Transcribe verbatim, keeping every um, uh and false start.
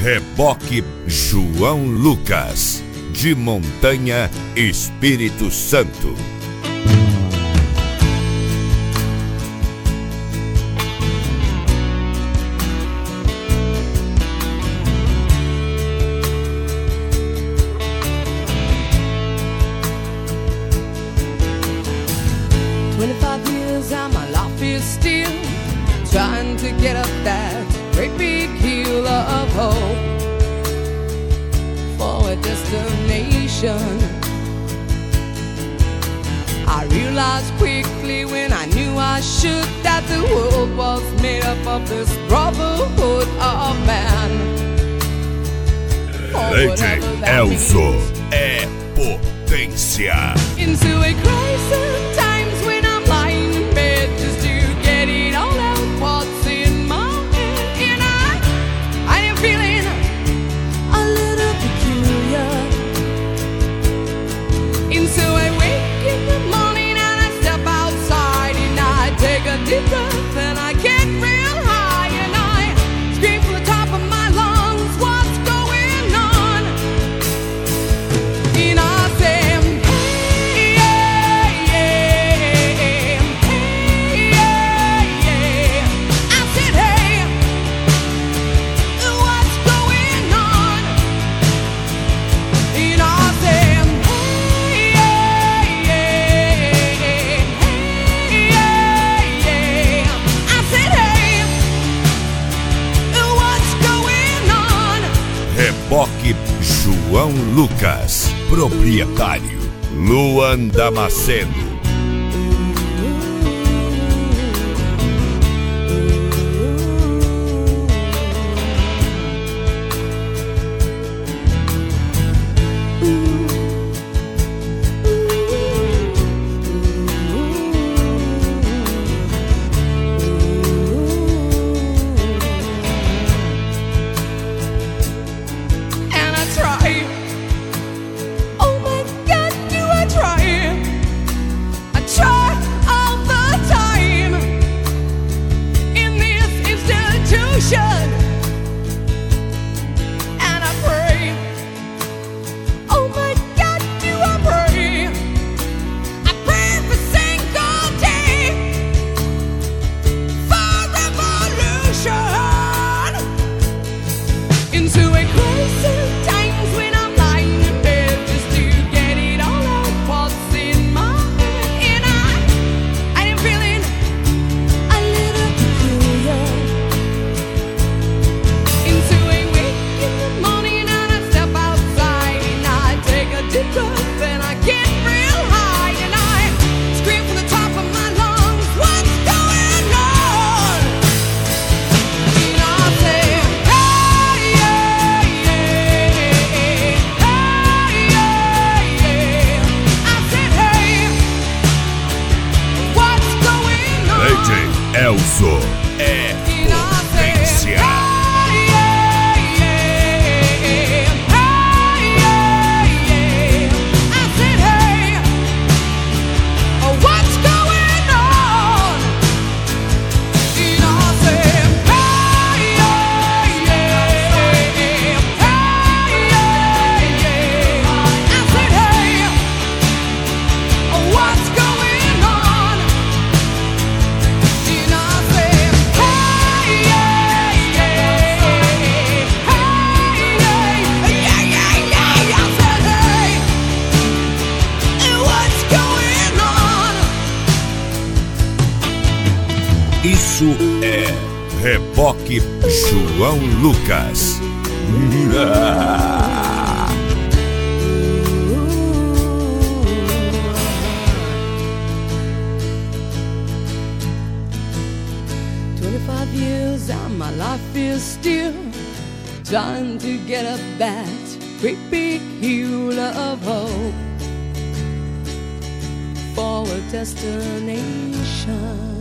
Reboque João Lucas, de Montanha, Espírito Santo. twenty-five years and my life is still trying to get up that great big hill of hope for a destination. I realized quickly when I knew I should that the world was made up of this brotherhood of man. D J Elzo é potência. Into a crisis times when I'm lying in bed just to get it all out what's in my head. And I, I am feeling a little peculiar. And so I wake in the morning and I step outside and I take a deep breath and I get real high and I scream from the top of my lungs, what's going on? And I say, Reboque João Lucas, proprietário Luan Damasceno. Elzo é potência. Isso é Reboque João Lucas. twenty-five years and my life is still trying to get up that great big hill of hope for a destination.